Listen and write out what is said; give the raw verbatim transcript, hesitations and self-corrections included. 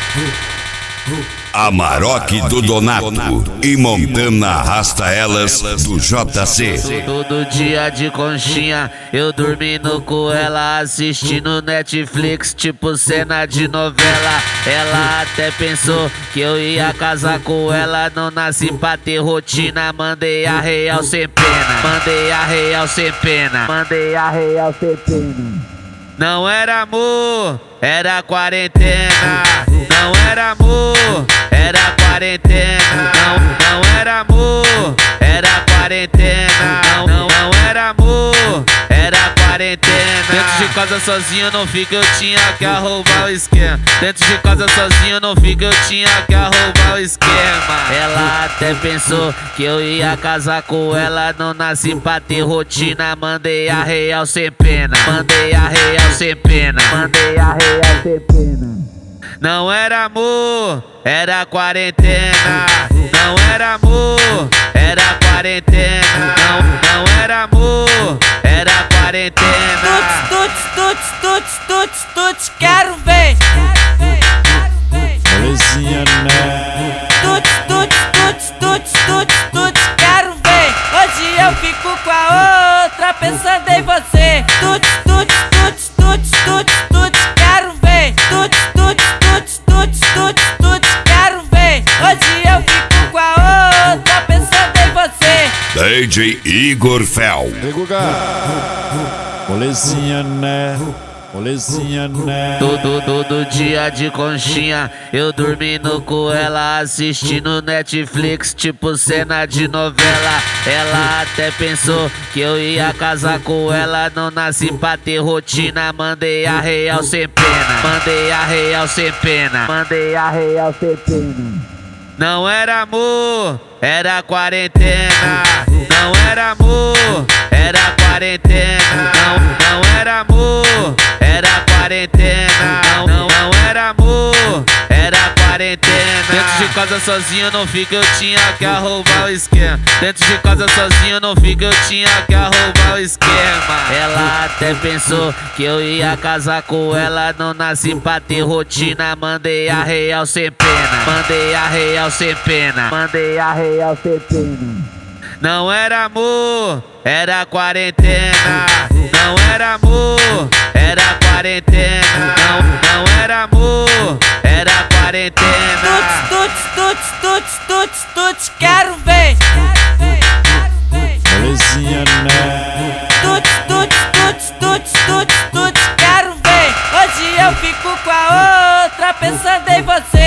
Amarok do Donato e Montana Arrasta Elas do J C. Todo dia de conchinha, eu dormindo com ela, assistindo Netflix, tipo cena de novela. Ela até pensou que eu ia casar com ela, não nasci pra ter rotina. Mandei a real sem pena, mandei a real sem pena, mandei a real sem pena. Não era amor, era quarentena. Não era amor, era quarentena. Não, não era amor, era quarentena. Não, não, não era amor, era quarentena. Dentro de casa sozinho não fica, eu tinha que arrombar o esquema. Dentro de casa sozinho não fica, eu tinha que arrombar o esquema. Ela até pensou que eu ia casar com ela, não nasci pra ter rotina. Mandei a real sem pena, mandei a real sem pena, mandei a real sem pena. Não era amor, era quarentena. Não era amor, era quarentena. Não, não era amor, era quarentena. Tuts, tuts, tuts, tuts, tuts, quero ver. Molezinha, né? Tuts, tuts, tuts, tuts, tuts, tuts, quero ver. Hoje eu fico com a outra pensando em você. Tuts, tuts, tuts, tuts, tuts, tuts, quero ver. Tuts, tuts, tuts, tuts, tuts, tuts, quero ver. Hoje eu fico com a outra pensando em você. D J Igor Fel. Ei, Guga. Molezinha, né? Molezinha, né? Todo, todo dia de conchinha, eu dormindo com ela, assistindo Netflix, tipo cena de novela. Ela até pensou que eu ia casar com ela, não nasci pra ter rotina. Mandei a real sem pena, mandei a real sem pena, mandei a real sem pena. Não era amor, era quarentena. Não era amor, era quarentena. Não, não era amor, era quarentena. Não, não, não era amor, era quarentena. Dentro de casa sozinho não fica, eu tinha que arrombar o esquema. Dentro de casa sozinho não fica, eu tinha que arrombar o esquema. Ela até pensou que eu ia casar com ela, não nasci pra ter rotina. Mandei a real sem pena, mandei a real sem pena, mandei a real sem pena. Não era amor, era quarentena. Não era amor, era quarentena. Não, não era amor, era quarentena. Tuts, tuts, tuts, tuts, tuts, tuts, quero ver. Molezinha, né? Tuts, tuts, tuts, tuts, tuts, tuts, quero ver. Hoje eu fico com a outra pensando em você.